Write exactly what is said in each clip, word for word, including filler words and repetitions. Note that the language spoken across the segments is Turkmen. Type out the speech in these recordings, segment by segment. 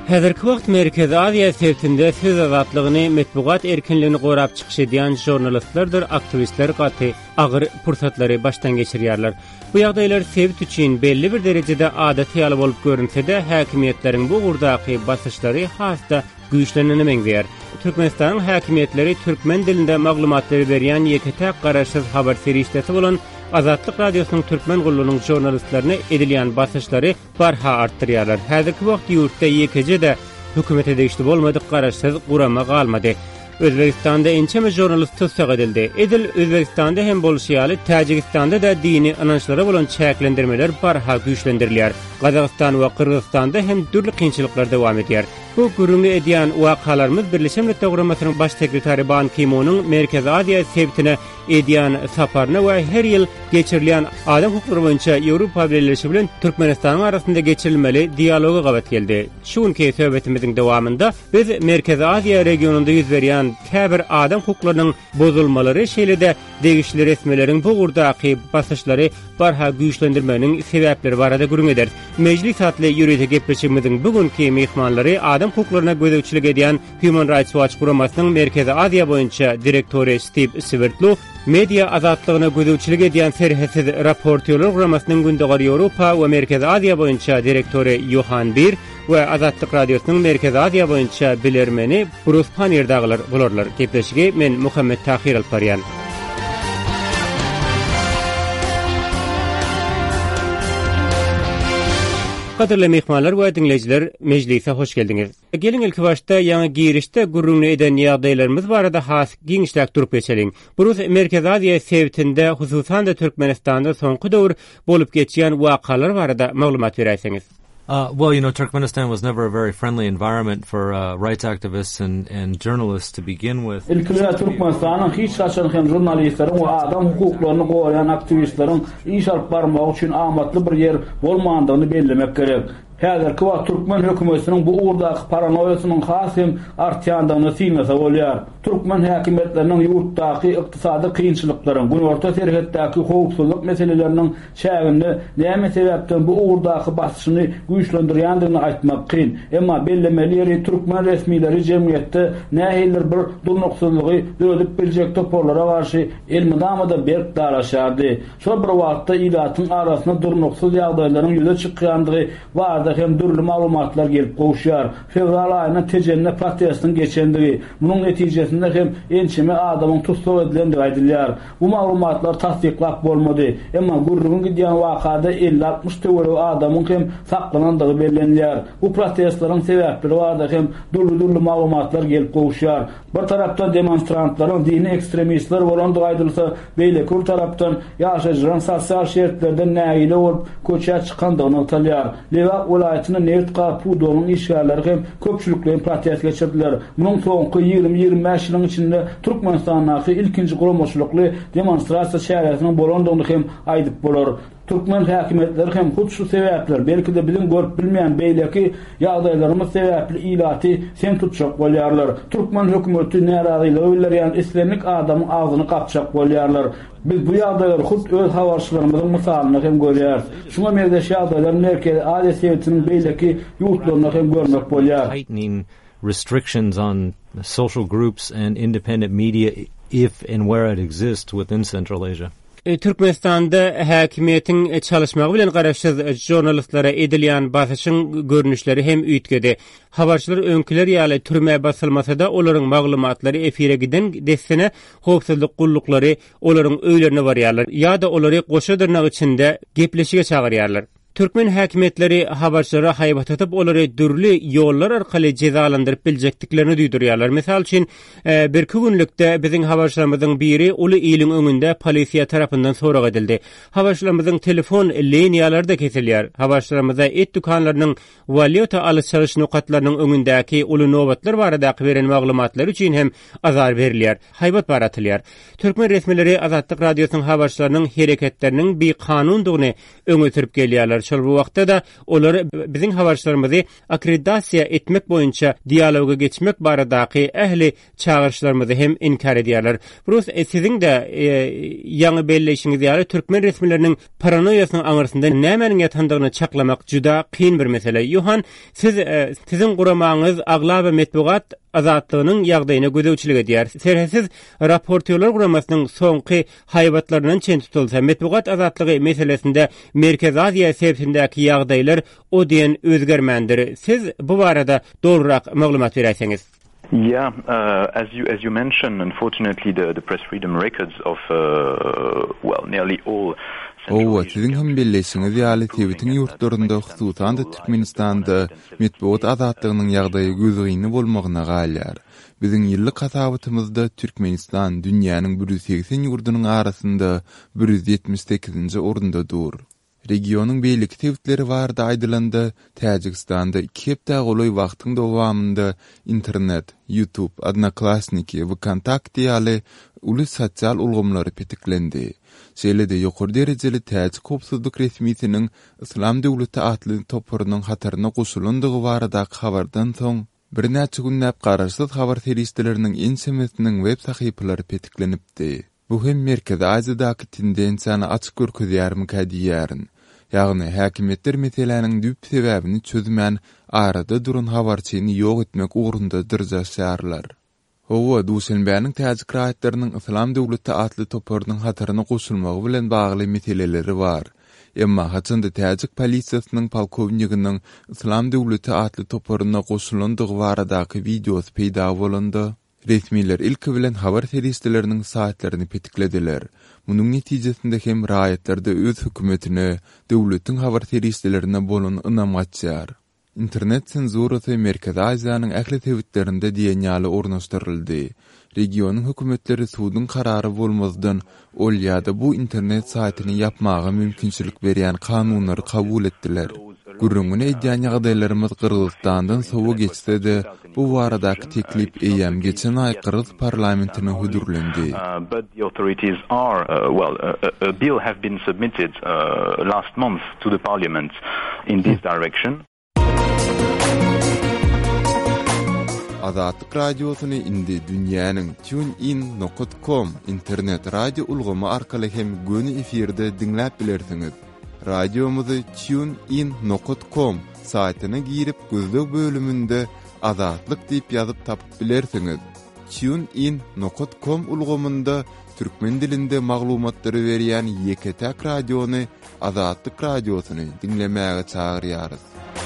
Häzirki wagt Merkezi Aziýa sertinde söz azatlygyny, metbugat erkinligini gorap çykyş edýän jurnalistlerdir, aktivistler gaty agyr pursatlary başdan geçirýärler. Bu ýagdaýlar sebit üçin belli bir derejede adat ýaly bolup görünse-de, häkimiýetleriň bu gurdaky basyşlary hasda güýçlenene meňzeýär. Türkmenistanyň häkimiýetleri türkmen dilinde maglumatlary berýän ýeketäk garaşsyz habar serişdesi bolan Azatlyk Radiosynyň türkmen gullunyň jurnalistlerine edilýän basyşlary barha artdyrýarlar. Häzirki wagt ýurtda ýekejede hökümete degişli bolmadyk garaşsyz gurama galmady. Özbekistanda ençeme jurnalist tutsak edildi. Edil Özbekistanda hem bolşýaly, Täjikistanda da dini anançlara bolan çäklendirmeler barha güýçlendirilýär. Gazakystan we Kyrgyzstanda hem dürli kynçylyklar dowam edýär. Bu gürümli edýän wakalarymyz Birleşen Milletler Guramasynyň baş sekretary Ban Ki-moonyň Merkezi Aziýa sebitine edýän saparyna we her ýyl geçirilýän adam hukuklary boýunça Ýewropa Birleşigi bilen Türkmenistanyň arasynda geçirilmeli dialoga gabat geldi. Şuňky söhbetimiziň dowamında biz Merkezi Aziýa regionunda ýüz berýän käbir adam hukuklarynyň bozulmalary şeýle-de degişli resmeleriň bu gurdaky basyşlary barha güýçlendirmeniň sebäpleri barada gürüm eder. Meclis hatly ýürüýte gepleşigimiziň bugünkü mehmanlary adam hukuklaryna gözegçilik edýän Human Rights Watch guramasynyň Merkezi Aziýa boýunça direktori Steve Svertlu, media azatlygyna gözegçilik edýän Serhesiz raportörler guramasynyň gündäki Ýewropa we Merkezi Aziýa boýunça direktori Johan Bir we Azatlyk Radiosynyň Merkezi Aziýa boýunça bilermeni Bruce Panierdagylar bolarlar. Gepleşigi men Muhammed Tahir Alparyan. Qadirli mehmanlar we dinleyijiler, mejlise hoş geldiňiz. Gelin ilki başda ýa-ni girişde gurrunly eden ýagdaýlarymyz barada has giňişlik durup geçelim. Burus Merkezi Aziýa sebitinde hususan da Türkmenistanda soňky döwür bolup geçýän wakalar barada maglumat berýärsiňiz. Uh, well, you know, Turkmenistan was never a very friendly environment for uh, rights activists and, and journalists to begin with. İlkilere Türkmenistan'ın hiç kaçan hem jurnalistlerin ve adam hukuklarını koruyan aktivistlerin iş alıp barmak için amatlı bir yer olmadığını belirlemek gerek. Häzirki wagt Türkmen hökümetiniň bu uğurdaky paranoýasynyň hasym artýandygyny synasa bolýar. Türkmen häkimetläriniň ýurtdaky ykdysady kynçylyklaryň, günorta serhetdäki howpsuzlyk meseleleriniň şägini näme sebäpden bu uğurdaky basyşyny güýçlendirýändigini aýtmak kyn. Emma bellemeleri Türkmen resmileri jemgyýetde nähiller bir durnuksuzlygy döredip biljek toporlara garşy elmidamada berk daraşardy. Şo bir wagtda ilatyň arasyna durnuksuz ýagdaýlaryň ýüze çykýandygy var hem dürlü maglumatlar gelip goşýar. Fevral aýyna tejenne protestiň geçendigi, munyň netijesinde hem ençeme adamyň tutsak edilendigi aýdylýar. Bu maglumatlar tasdiklap bolmady. Emma gurrun gidýän wakada elli altmış töwere adamyň hem saklanandygy bellenýär. Bu protestlaryň sebäpleri barda hem dürlü-dürlü maglumatlar gelip goşýar. Bir tarapdan demonstrantlaryň dini ekstremistler bolandygy aýdylsa, beýle kul tarapdan ýaşaýan sosial şertlerden näýile bolup köçe çykandygyny aýdylýar. Lewak welaýatynyň Nertka Pudonyň işgärleri hem köpçülikle protest geçirdiler. Munyň soňky ýygrimi ýygrimi beş ýylyň içinde Türkmenistanyň ilkinji gurulmaçylykly demonstrasiýa şäheriniň bolandygyny hem aýdyp bolar. Türkmen häkimetleri hem hut şu sebäpler, belki de bizim görüp bilmeýän beýleki ýagdaýlarymyz sebäpli ilaty sen tutjak bolýarlar. Türkmen hökümeti närazylygy bildirýän islemik adamyň agyny gapjak bolýarlar. Biz bu ýagdaýlary hut öz habarçylarymyzyň mysalyny hem görýär. Şuňa merdeş ýagdaýlar Merkezi Aziýa sebitiniň beýleki ýurtlaryna hem görmek bolýar. Tightening restrictions on social groups and independent media if and where it exists within Central Asia. Türkmenistanda häkimiýetiň çalışmagy bilen garaşsyz jurnalistlara edilýän basyşyň görnüşleri hem üýtgedi. Habarçylar öňkiler ýaly türme basylmasa-da olaryň maglumatlary efire giden dessene howpsuzlyk gulluklary olaryň öýlerine barýarlar ýa-da olary goşadyrnak içinde gepleşige çagyrýarlar. Türkmen häkimetleri habarçylara haýbat atyp olary dürli ýollar arkaly cezalandyryp biljekdiklerini duýdurýarlar. Mesal üçin, e, bir günlükde biziň habarçylarymyzyň biri uly ýylyň öňünde polisiýa tarapyndan sorak edildi. Habarçylarymyzyň telefon liniýalary da kesilýär. Habarçylarymyza et dükanlarynyň valyuta alyş-salyş nokatlarynyň öňündäki uly nobatlar barada beren maglumatlar üçin hem azar berilýär, haýbat baratylýar. Türkmen resmileri Azatlyk Radiosynyň habarçylarynyň hereketleriniň bir kanundygyny öňe sürüp gelýärler. Şol bu wagtda da olar biziň habarçylarymyzy akkreditasiýa etmek boýunça dialoga geçmek baradaky ähli çağırışlarymyzy hem inkar edýärler. Burus e, siziň de e, ýaňy belleşiňiz ýaly türkmen resmileriniň paranoýasynyň aňyrsynda nämenin ýatandygyny çaklamak juda kyn bir mesele. Ýohan, siz e, siziň guramaňyz agla we metbugat azatlygynyň ýagdaýyna gödäwçilik edýär. Serhesiz raportörler guramasynyň soňky haýbatlarynyň çen tutulsa, metbugat azatlygy meselesinde Merkez Aziýa sebäpindäki ýagdaýlar o diýen özgermendir. Siz bu barada dogrurak maglumat berýärsiňiz. Yeah, uh, as you as you mentioned, unfortunately, the the press freedom records of uh, well, nearly all. Owa, sizin hem belleşiňiz ýaly Tebitiň ýurtlarynda, hususan da Türkmenistanda metbuat azatlygynyň ýagdaýy gözüňi bolmagyna galýar. Biziň ýyllyk hasabymyzda Türkmenistan dünýäniň bir yüz seksen ýurdunyň arasynda bir yüz ýetmiş sekizinji orunda dur. Regionyň beýlik tebitleri barda aýdylanda Täjikistanda iki hepde goly wagtyň dowamında internet, YouTube, Odnoklassniki we Kontakt ýaly uly sosial ulgamlary petiklendi. Şeýle-de ýokary derejeli täze kopsuzlyk resmiýetiniň Islam döwleti atly topurynyň hataryna goşulandygy barada habardan soň bir näçe günnäp garaşsyz habar teristleriniň ensemesiniň web sahypalary petiklenipdi. Bu hem Merkez Aziýadaky tendensiýany açyk görkezýärmi diýärin. Ýagny häkimetler meseleniň düp sebäbini çözmän arada durun habarçyny ýok etmek ugrunda dyrjaşýarlar. Owa Duşanbeýniň täzik raýatlarynyň Islam döwleti atly topurynyň hataryna goşulmagy bilen bagly meseleleri bar. Emma haçynda täzik polisiýasynyň polkowniginiň Islam döwleti atly topuryna goşulandygy baradaky videosy peýda bolandy. Resmiler ilki bilen habar teristleriniň saatlaryny petiklediler. Munyň netijesinde hem raýatlarda öz hökümetine, döwletiň habar teristlerine bolan ynamaçýar. İnternet senzurasy Merkez Aziýanyň ähli tebitlerinde diýen ýaly ornaşdyryldy. Regionyň hökümetleri suwdyň karary bolmazdan ol ýa-da bu internet saýtyny ýapmagy mümkinçilik berýän kanunlary kabul etdiler. Gürrüňine edýän ýagdaýlarymyz Kyrgyzstandan sowa geçse-de, bu baradaky teklip eýem geçen aý Kyrgyz parlamentine hudurlendi. Uh, but the authorities are uh, well uh, a bill have been submitted uh, last month to the parliament in this direction. Azatlyk radiosyny indi dünýäniň TuneIn nokta com internet radio ulgamy arkaly hem göni efirde dinläp bilersiňiz. Radiomuzy TuneIn nokta com saýtyna girip gözlük bölüminde Azatlyk diýip ýazyp tapyp bilersiňiz. TuneIn nokta com ulgamynda türkmen dilinde maglumatlary berýän ýeketäk radiony Azatlyk radiosyny dinlemäge çagyrýarys.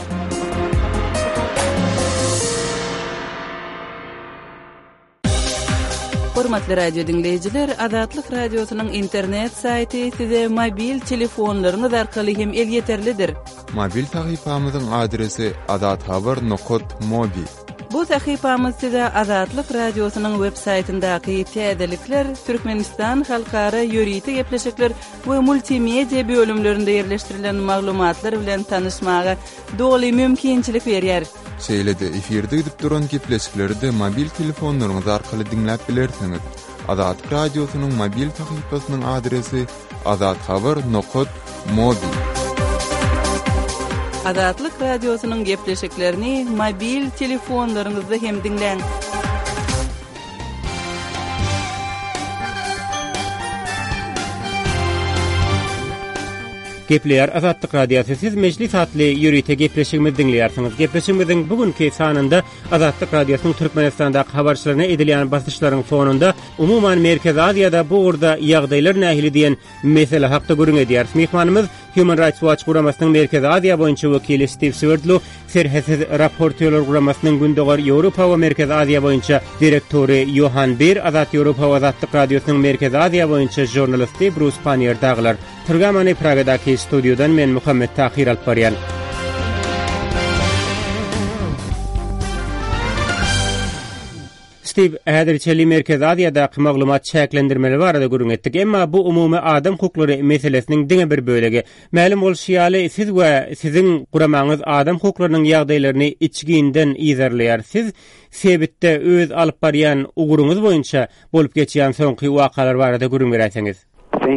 Hormatly radio dinleyijiler, Azatlyk radiosynyň internet saýty size mobil telefonlaryňyz arkaly hem el ýeterlidir. Mobil sahypamyzyň adresi azathabar nokta mobi. Bu sahypamyz size Azatlyk radiosynyň web saýtyndaky täzelikler, Türkmenistan halkara ýöriýeti gepleşikler we multimedia bölümlerinde ýerleşdirilen maglumatlar bilen tanyşmaga doly mümkinçilik berýär. Şeýle-de efirde gidip duran gepleşikleri de mobil telefonlaryňyz arkaly dinläp bilersiňiz. Azatlyk radiosynyň mobil sahypasynyň adresi azathabar nokta mobi. Azatlyk radiosynyň gepleşiklerini mobil telefonlaryňyzda hem dinleň. Gepleýär Azatlyk radiosu. Siz meclis atly ýöriýete gepleşigimizi dinleýärsiňiz. Gepleşigimiziň bugünkü sanynda Azatlyk radiosynyň Türkmenistandaky habarçylaryna edilýän basışlaryň fonunda umuman Merkez Aziýada bu urda ýagdaýlar nähili diýen mesele hakda görüň edýär. Mehmanymyz Human Rights Watch guramasynyň Merkez Aziýa boýunça wekili Steve Swerdlow, serhesiz raportörler guramasynyň Gündogar Ýewropa we Merkez Aziýa boýunça direktori Johan Bir, Azat Ýewropa we Azatlyk radiosynyň Merkez Aziýa boýunça jurnalisti Bruce Panier daglar. Turgamany Pragadaky studiodan men Muhammed Tahir alyp barýan. Steve, häzirçeli Merkez Aziýadaky maglumat çäklendirmeli barada görüň etdik. Emma bu umumy adam hukuklary meselesiniň diňe bir bölegi. Mälim bolşýaly siz we siziň guramaňyz adam hukuklarynyň ýagdaýlaryny içginden izerleýär. Siz sebitde öz alyp barýan uguruňyz boýunça bolup geçýän soňky wakalar barada görüň berýärsiňiz. Thanks. I mean,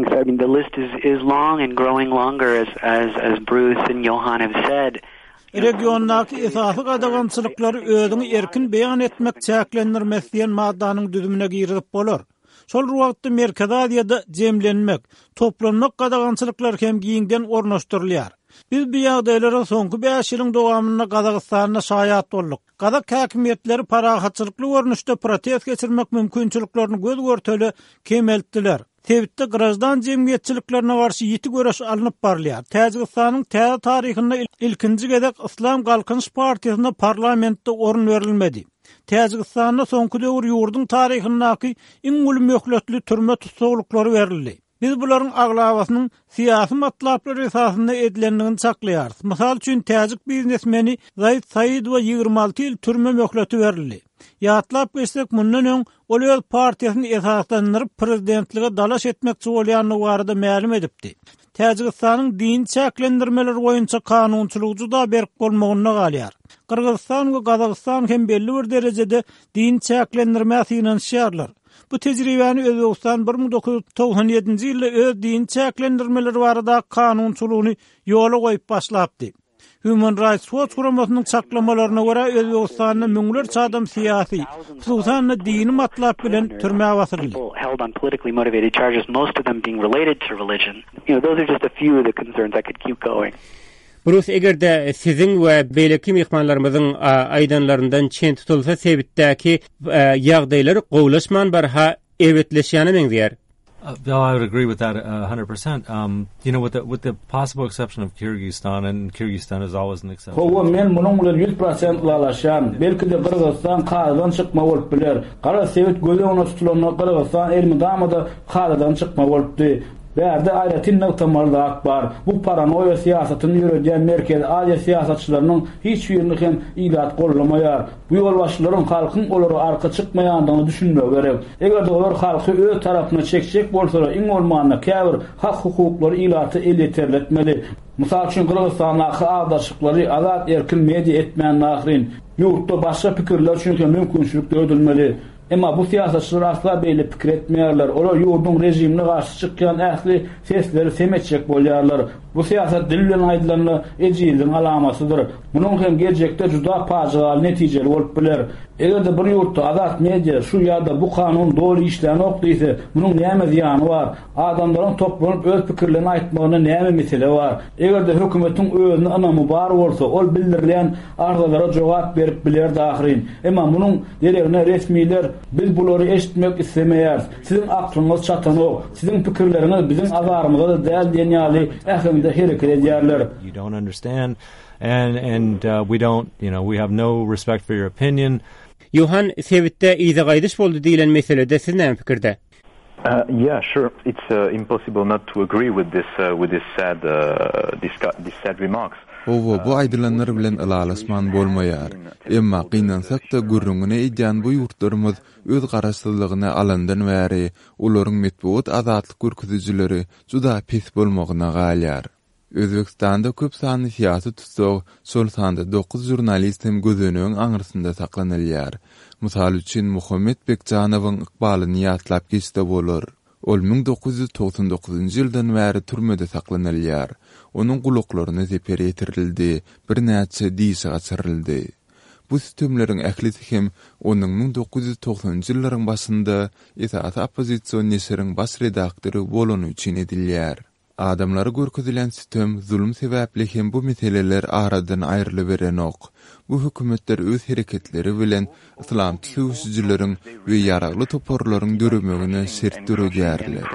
the list is is long and growing longer as as as Bruce and Johan have said. Regiondaki esasy gadagançylyklar özüni erkin beýan etmek çäklendirmesden maddanyň düzümine girip bolar. Şol wagtda Merkez Aziýada jemlenmek, toplanmak gadagançylyklar hem giňden ornaşdyrylýar. Biz bu ýagdaýlara soňky beş ýylyň dowamynda Gazagystanda şaýat boldyk. Gazak häkimetleri parahatçylykly görnüşde protest geçirmek mümkinçiliklerini göz görteli kemeltdiler. Tebitde grajdan jemgyýetçiliklerine garşy ýiti göreş alınıp barlýar. Täjikistanyň täze taryhynda ilkinji gezek Islam Galkynç Partiýasyna parlamentde orun berilmedi. Täjikistanda soňky döwür ýurduň taryhyndaky iň ulum möhletli türme tutsaglykları berildi. Biz buların aglawasynyň syýasy matlaplary esasynda edilendigini saklaýarys. Mysal üçin täjik biznesmeni Zaid Saidova ýygrima alty ýyl türme möhleti berildi. Ýatlap geçsek mundan öň ol öz partiýasyny esaslandyryp prezidentlige dalaş etmekçi bolýanyny barada ma'lum edipdi. Täjikistanyň din çäklendirmeleri boýunça kanunçylygy juda berk bolmagyna galýar. Kyrgyzstan we Gazagystan hem belli bir derejede din çäklendirmäsi ýanşýarlar. Bu tejribäni Özbegistan bir ming dokuz yüz togsan ýedinji ýylda öz din çäklendirmeleri barada kanunçylygyny ýola goýup başlapdy. Human Rights Watch guramasynyň çaklamalaryna görä Özbegistanyň müňler çadam syýasy, hususan dini matlap bilen türmäge basyryldy. Held on politically motivated charges, most of them being related to religion. You know, those are just a few of the concerns. I could keep going. Bruce, egerde sizin we beýleki mehmanlarymyzyň aýdanlaryndan çen tutulsa sebitdäki ýagdaýlary gowlaşman barha ewetleşýäni meňzeýär. Uh, Bill, I would agree with that uh, one hundred percent. Um, you know, with the with the possible exception of Kyrgyzstan, and Kyrgyzstan is always an exception. Howa men munyň bilen yüz prosent lalaşan, belki de Kyrgyzstan karadan çykma bolup biler. Kara Sowet gözeňine tutulan Kyrgyzstan Ermedamada karadan çykma bolupdy. Berde aýratyn noktalarda akbar. Bu paranoýa siýasatyny ýürüdýän Merkez Aziýa siýasatçylarynyň hiç birini hem ilat gollamaýar. Bu ýolbaşçylaryň halkyň olary arka çykmaýandygyny düşünmek gerek. Eger olar halky öz tarapyna çekjek bolsalar, iň bolmanda käbir hak hukuklary ilaty eliterletmeli. Mysal üçin Kyrgyzstanyň agdaşyklary azat erkin media etmän nahrin ýurtda başga pikirler üçin hem mümkinçilik ödülmeli. Emma bu siýasatçylar asla beýle pikir etmeýärler. Olar ýurdun rejimine garşy çykýan ähli sesleri semetjek bolýarlar. Bu siýasat dil bilen aýdylanyň ejizliň alamasydyr. Munyň hem gelecekde juda pajaly netijeli bolup biler. Eger de bir ýurtda azat media şu ýa-da bu kanun dogry işlerini okdysa, munyň näme ziýany bar? Adamlaryň toplanyp öz pikirlerini aýtmagyna näme mesele bar? Eger de hökümetiň özüne anamy bar bolsa, ol bildirilen arzulara jogap berip biler dahirin. Emma munyň deregine resmiler biz bulary eşitmek islemeýär. Siziň aklyňyz çatanyk, siziň pikirleriňiz biziň azarymyza däl diýenýäli ähmide hereket edýärler. You don't understand and and uh, we don't, you know, we have no respect for your opinion. Johan, sebitde iýde gaýdyş boldy diýilen meselede siz näme pikirde? Uh, yeah, sure. It's uh, impossible not to agree with this uh, with this sad uh, this, this sad remarks. Owa bu aýdylanlar bilen ılalasman bolmaýar. Emma gynansak da gurrungyny edýän bu ýurtlarymyz öz garaşsyzlygyna alandan bäri olaryň metbuat azatlyk gürküzüjileri juda pis bolmagyna galýar. Özbekistanda köp sanly syýasy tutsag, şol sanda dokuz jurnalist hem gözünüň aňyrsynda saklanylýar. Mysal üçin Muhammed Bekjanowyň ykbalyny ýatlap geçdi bolar. Ol ming dokuz yüz togsan dokuzunji ýyldan bäri türmede saklanylýar. Onuň gulaklaryna zeper ýetirildi, bir näçe diýse gaçyryldy. Bu sistemleriň ählisi hem onuň ming dokuz yüz togsanjy ýyllaryň başynda esas opozisiýon nesiriň baş redaktory bolany üçin edilýär. Adamlary görkezilen sistem zulüm sebäpli hem bu meseleler aradan aýrylyp berenok. Bu hökümetler öz hereketleri bilen İslam tüýüşçileriň we ýaragly toporlaryň dörümegine sert durýarlar.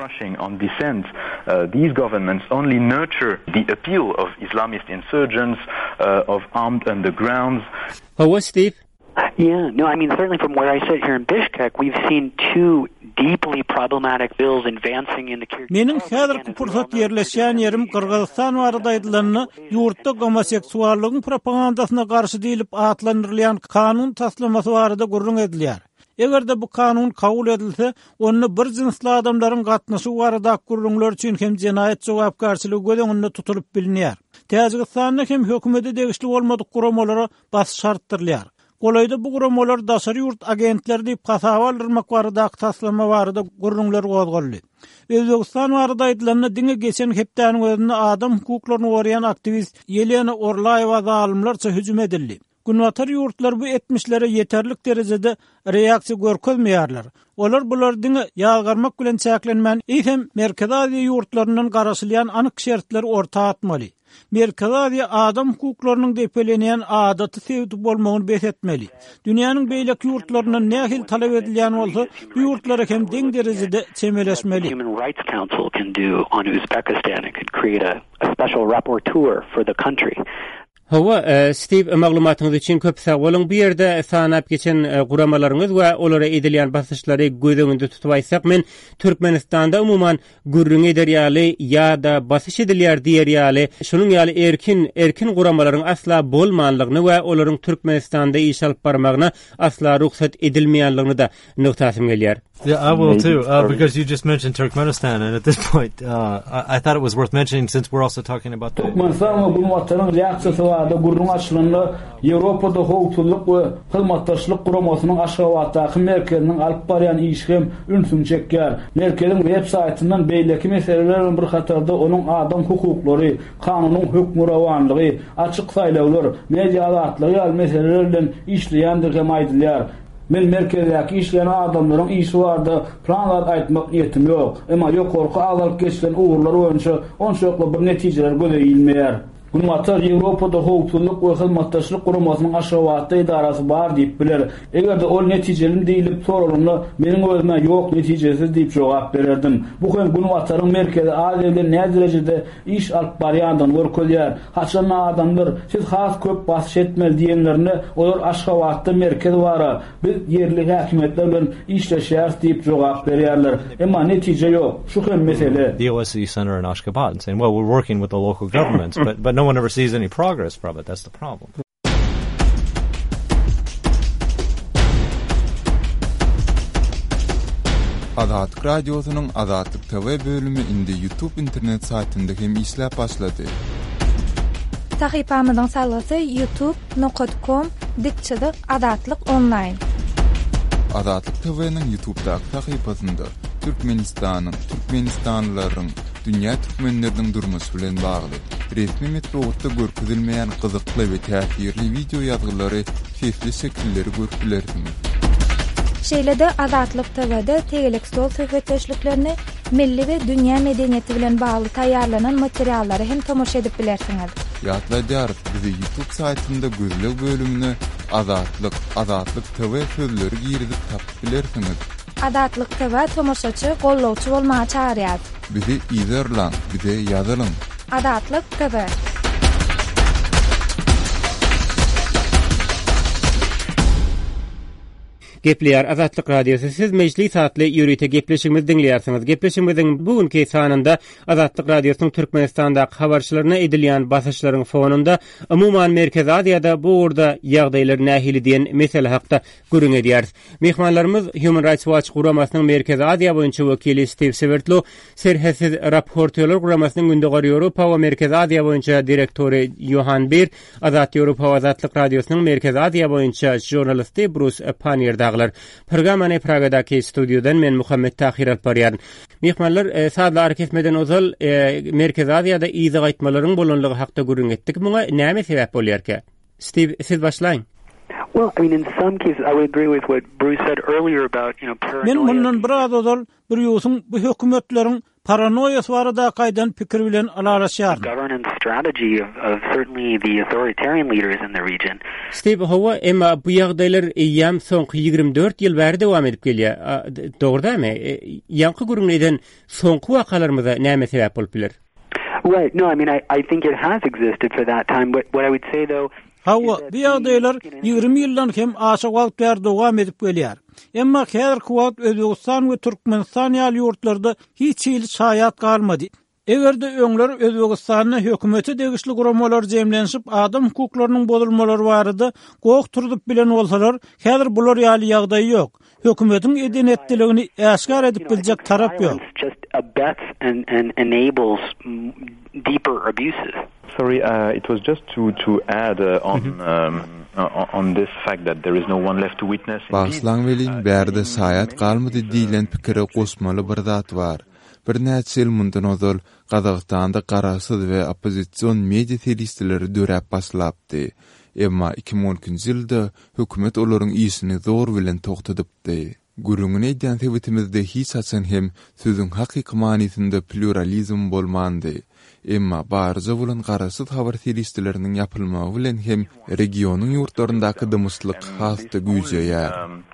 These governments only nurture the appeal of Islamist insurgents, uh, of armed undergrounds. How Steve? Yeah, no, I mean, certainly from where I sit here in Bishkek, we've seen two deeply problematic bills advancing in the Kyrgyz. Menin häzirki pursat yerleşýän ýerim Kyrgyzstan barada aýdylanny ýurtda homoseksuallygyň propagandasyna garşy diýilip atlandyrylýan kanun taslamasy barada gurrun edilýär. Egerde bu kanun kabul edilse, onu bir jinsli adamlaryň gatnaşy barada gurrunlar üçin hem jenaýat jogapkarçylygy gözeňinde tutulup bilinýär. Täjikistanyň hem hökümeti degişli bolmadyk guramalary bas şartdyrlýar. Golayda bu guramalar daşary ýurt agentleri diýip hasaby aldyrmak barada taslama barada gurrunlar gozgoldy. Özbegistan barada aýdylanyny diňe geçen hepdäniň özünde adam hukuklaryny goraýan aktivist Yelena Orlaýewa zalymlarça hüjüm edildi. Günwatar ýurtlar bu etmişlere yeterlik derejede reaksiýa görkezmeýärler. Olar bular diňe ýalgarmak bilen çäklenmän hem Merkezi Aziýa ýurtlarynyň garaşylýan anyk şertleri orta atmaly. Merkezi Aziýa adam hukuklarynyň depelenýän adaty sevdi bolmagyny besetmeli. Dünýäniň beýleki ýurtlarynyň nähil talap edilýän bolsa, bu ýurtlara hem deň derejede çemeleşmeli. Human Rights Council can do on Uzbekistan. It could create a, a special rapporteur for the country. Hawa Steve maglumatyňyz üçin köp sag bolun. Bu ýerde sanap geçen guramalaryňyz we olara edilýän basyşlary göz tutup aýsak, men Türkmenistanda umuman gürrüň ederýäli ýa-da basyş edilýär diýerýäli, şunuň ýaly erkin erkin guramalaryň asla bolmanlygyny we olaryň Türkmenistanda iş alyp barmagyna asla ruhsat edilmeýänligini da noktasym gelýär. Yeah, I will too, uh, because you just mentioned Turkmenistan, and at this point, uh, I, I thought it was worth mentioning since we're also talking about the... Turkmenistan bu wataryň reaksiýasy barada gurrun açylanyny Ýewropada howpsuzlyk we hyzmatdaşlyk guramasynyň aşgabatdaky merkeziniň alyp barýan işi hem ünsün çekýär. Merkeziň web saýtyndan beýleki meselelerin bir hatarda onuň adam hukuklary, kanunyň hökm rawanlygy, açyk saýlawlar, media azatlygy ýaly meselelerden işleýändir hem aýdylýar. Men merkezdäki işleyen adamlaryň işi barda planlar aýtmak niýetim ýok. Emma ýokarky azalyp geçen uğurlar boýunça onçakly bir netijeler gözeýilmeýär. Günwatar Ýewropada howpsuzlyk we hyzmatdaşlyk guramasynyň aşgabatda idarasy bar diýip biler. Egerde ol netijeli diýilip sorulanda meniň özüme ýok netijesi diýip jogap bererdim. Bu hem Günwataryň Merkezi Aziýada näme derejede iş alyp barýandygyny görkezýär. Haçan adamlar siz has köp basyş etmeli diýenlerine olar aşgabatda merkez bara. Biz yerli häkimetler bilen işleşýär diýip jogap berýärler. Emma netije ýok. Şu hem mesele. The O S C E Center in Ashgabat and saying, well, we're working with the local governments, but but no one ever sees any progress from it. That's the problem. Azatlyk radiosynyň Azatlyk T V bölümi indi YouTube internet saytynda hem işläp başlady. Sahypamyzyň salasy youtube nokta com dikçede Azatlyk online. Azatlyk T V'niň YouTube'daky sahypasynda Türkmenistanyň, Türkmenistanlylaryň, dünýä türkmenleriniň durmusy bilen bagly resmi metodda görkezilmeýän gyzykly we täsirli video ýazgylary, sesli şekilleri görkezilýär. Şeýlede Azatlyk T V'de tegelik stol söhbetleşliklerini milli we dünýä medeniýeti bilen bagly taýýarlanan materiallary hem tomoşa edip bilersiňiz. Ýatlaýar, bizi YouTube saýtynda gözlek bölümine Azatlyk, Azatlyk T V sözleri girizip tapyp bilersiňiz. Azatlyk T V tomoşaçy, gollawçy bolmagy çağırýar. Bizi izlerlen, bize ýazylyň. Azatlyk T V. Gepleýär Azatlyk Radiosu. Siz mejlis satly ýürüýte gepleşigimiz dinleýärsiňiz. Gepleşigimiziň bugünkü sanynda Azatlyk Radiosynyň Türkmenistandaky habarçylaryna edilýän basyşlaryň fonunda umuman Merkezi Aziýada bu urda ýagdaýlar nähili diýen mesele hakda görüň edýäris. Mehmanlarymyz Human Rights Watch guramasynyň Merkezi Aziýa boýunça wekili Steve Severtlo, Serhesiz Raportörler guramasynyň Gündegary Ýewropa we Merkezi Aziýa boýunça direktori Johan Bir, Azat Ýewropa we Azatlyk Radiosynyň Merkezi Aziýa boýunça jurnalisti Bruce Panyer. Programany Pragadaky studiodan men Muhammed Tahir alparýar. Mehmanlar e, saatlar kesmeden ozal e, Merkezi Aziýada iýdi gaýtmalaryň bolanlygy hakda görüň etdik. Muňa näme sebäp bolýarkä? Steve, siz başlaýın. Well, I mean, in some cases, I would agree with what Bruce said earlier about, you know, paranoia. Men mundan biraz ozal bir ýosun bu hökümetleriň paranoýasy barada gaýdan pikir bilen alalaşýar. Governance strategy of, of certainly the authoritarian leaders in the region. Steve, hawa emma bu ýagdaýlar ýam soňky ýygrimi dört ýyl bäri dowam edip gelýär. Dogrymy? Ýanky görüňeden soňky wakalarymyza näme sebäp bolup biler? Right. No, I mean, I, I think it has existed for that time. But what I would say, though, hawa bu ýagdaýlar ýygrimi ýyldan hem aşağı wagt bäri dowam edip gelýär. Emma häzir kuwat Özbegistan we Türkmenistan ýaly ýurtlarda hiç ýyl şaýat galmady. Egerde öňler Özbegistanyň hökümeti degişli guramalar jemlenşip adam hukuklarynyň bozulmalary barada gowuk turup bilen bolsalar, häzir bular ýaly ýagdaý ýok. Hökümetiň edenetdiligini äşkar edip biljek tarap ýok. Just abets and, and enables deeper abuses. Sorry, uh, it was just to to add uh, on mm-hmm. um, on this fact that there is no one left to witness. Bağıslan velin bärde sayat qalmadı diýilen pikire gosmaly bir zat bar. Bir näçe ýyl mundan ozal Gazagystanda garasyz we opposision media terroristleri döräp baslapdy. Emma iki bin on üçinji ýylda hökümet olaryň ýysyny zor bilen togtadypdy. Gurungyny edýän tebitimizde hiç açan hem sözüň hakyky manysynda pluralizm bolmandy. Emma barza bolan garasyz habar terroristleriniň ýapylmagy bilen hem regionyň ýurtlaryndaky dymyslyk hasda güýjeýär.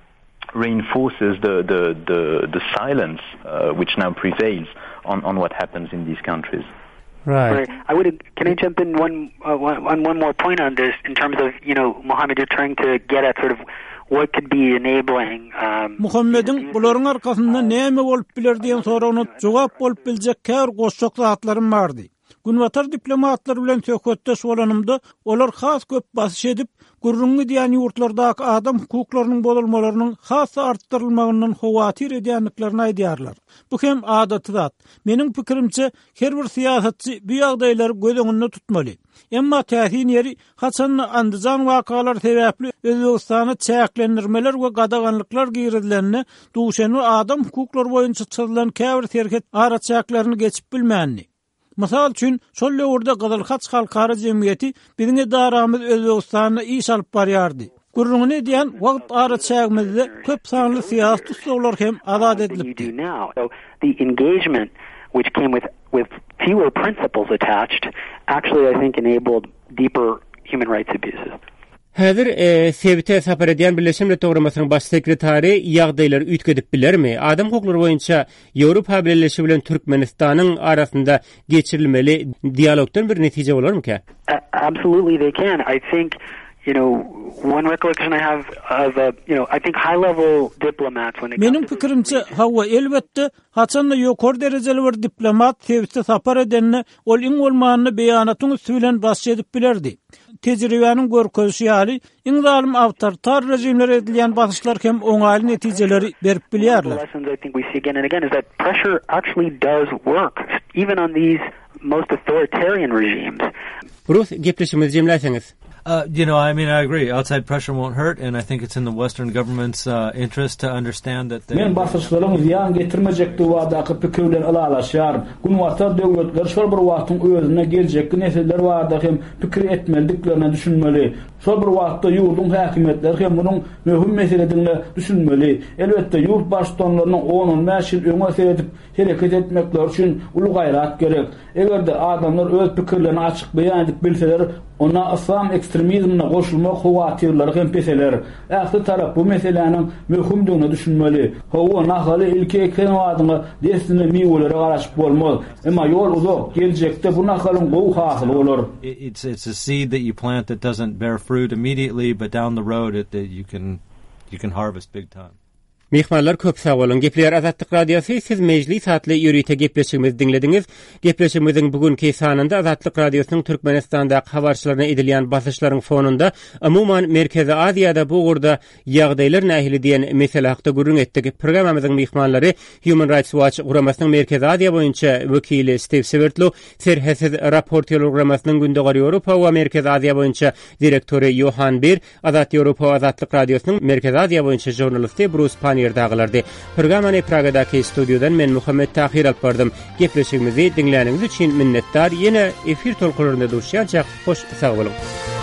Reinforces the the the the silence uh, which now prevails on on what happens in these countries. Right. right. I would. Can I jump in one, uh, one one one more point on this in terms of you know Mohammed, you're trying to get at sort of what could be enabling. Um, Muhammed'in bularyň arkasynda näme bolup biler diýen soragyna jogap bolup biljek kär goşjak zatlarym bardy. Günwatar diplomatlar bilen söhbetdeş bolanymda olar has köp basy edip gurrungy diýen ýurtlardaky adam hukuklarynyň bozulmalarynyň has artdyrylmagyndan howatir edýänliklerini aýdýarlar. Bu hem adaty zat. Meniň pikirimçe her bir siýasatçy bu ýagdaýlary göz öňünde tutmaly. Emma täsin ýeri haçan andyjan wakalar sebäpli Özbegistana çäklendirmeler we gadaganlyklar girizlerini duşany adam hukuklary boýunça çyzylan käbir terket ara çäklerini geçip bilmänni. Masal üçin şol ýerde Gazalkaç halkara jemgyýeti biziň daramyz Özbegistana iş alyp barýardy. Gurrungyny diýen wagt ara çägmezde köp sanly siýasat ustalar hem azad edilipdi. So the engagement which came with with fewer principles attached actually I think enabled deeper human rights abuses. Häzir e, sebite sapar edýän Birleşen Milletler Guramasynyň baş sekretary ýagdaýlary üýtgedip bilermi? Adam hukuklary boýunça Ýewropa Birleşigi bilen Türkmenistanyň arasynda geçirilmeli dialogdan bir netije bolarmy ki? Uh, absolutely they can. I think you know one recollection I have of a you know I think high level diplomats when it Menim pikirimçe hawa elbetde haçanla ýokary derejeli bir diplomat sebite sapar edenne ol iň bolmanyny beýanatyň üstünden baş edip bilerdi. Tejribäniň görkezişi ýaly iň zalim awtoritar rejimler edilýän basyşlar hem oňaly netijeleri berip bilýärler. I think we see again and again is that pressure actually does work even on these most authoritarian regimes. Rus gepleşimiz jemläseňiz. Uh, you know, I mean, I agree. Outside pressure won't hurt, and I think it's in the Western government's uh, interest to understand that they... Men basyşlaryň ziýan getirmejekdi wadaky pikirler alalaşýar. Günwatar döwletler şol bir wagtyň özüne geljek neseler barda hem pikir etmeliklerini düşünmeli. Şol bir wagtda ýurdun häkimetleri hem munyň möhüm meselelerini düşünmeli. Elbetde ýurt başdanlarynyň on beş ýyl öňe seredip hereket etmekleri üçin uly gaýrat gerek. Egerde adamlar öz pikirlerini açyk beýan edip bilseler, ona aslam ekstremizmine goşulmak howatirleri hem peseler. Ähli tarap bu meseleniň möhümdigini düşünmeli. Hawa nahaly ilki eken wadyny desine miwelere garaşyp bolmaz. Emma ýol uzak, geljekde bu nahalyň gowy hasyl bolar. It's it's a seed that you plant that doesn't bear fruit immediately, but down the road it that you can you can harvest big time. Mehmanlar köp sağ bolun. Gepler Azatlyk Radiosu, siz mejlis satly ýürüýte gepleşigimizi dinlediňiz. Gepleşigimiziň bugünkü sanynda Azatlyk Radiosynyň Türkmenistanda habarçylaryna edilýän basyşlaryň fonunda umumyň Merkezi Aziýada bu gurda ýagdaýlar nähili diýen mesele hakda gurrun etdik. Programmamyzyň mehmanlary Human Rights Watch Guramasynyň Merkezi Aziýa boýunça wekili Steve Severtlo, Serhesiz raportýerler Guramasynyň Gündegary Ýewropa we Merkezi Aziýa boýunça direktori Johan Bir, Azat Ýewropa Azatlyk Radiosynyň Merkezi Aziýa boýunça jurnalisti Bruce Dağılardı. Programany Pragadaky studiodan men Muhammed Tahir alyp bardym. Gepleşigimizi dinleýäniňiz üçin minnetdar. Ýene efir tolkularyna durşýança hoş sag bolun.